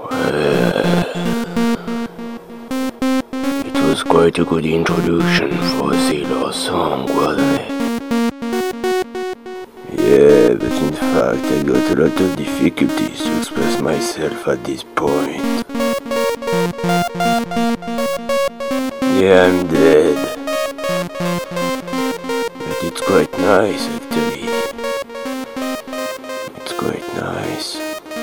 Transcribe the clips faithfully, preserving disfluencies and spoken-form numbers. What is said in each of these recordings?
Well, it was quite a good introduction for a sailor song, wasn't it? Yeah, but in fact I got a lot of difficulties to express myself at this point. Yeah, I'm dead. But it's quite nice, actually. It's quite nice.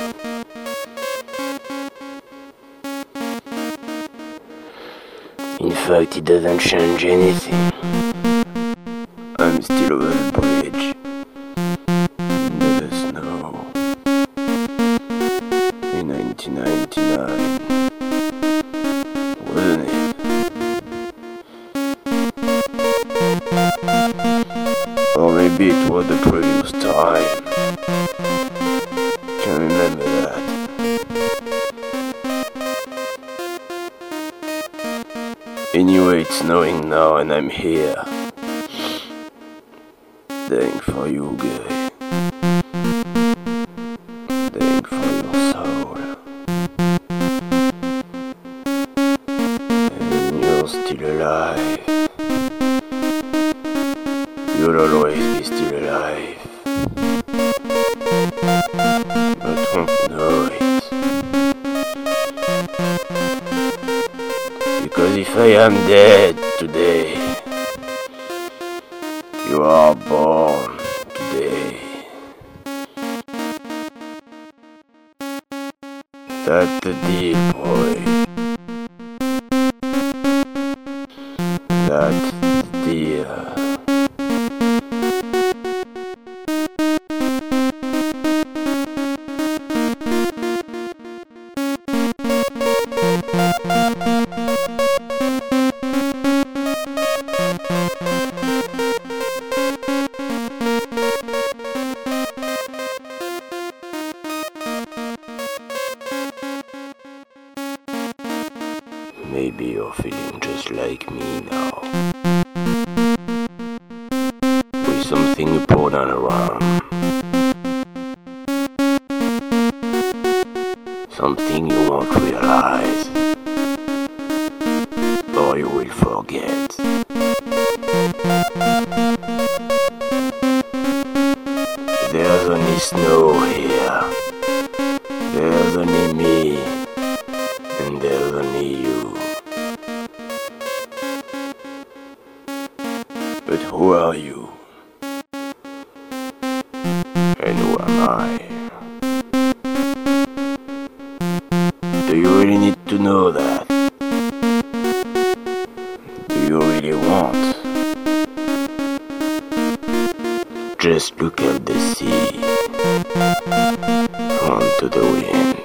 In fact, it doesn't change anything. I'm still over the bridge. Never snow. In nineteen ninety-nine. Wasn't it? Or maybe it was the previous time. Can't remember that. Anyway, it's snowing now and I'm here. Staying for you, guy. Staying for your soul. And you're still alive. You'll always be still alive. But won't know it. Because if I am dead today, you are born today. That's the deal, boy. That's the deal. Maybe you're feeling just like me now. With something important around. Something you won't realize. Or you will forget. There's only snow here. There's only me. And there's only you. But who are you? And who am I? Do you really need to know that? Do you really want? Just look at the sea. Onto the wind.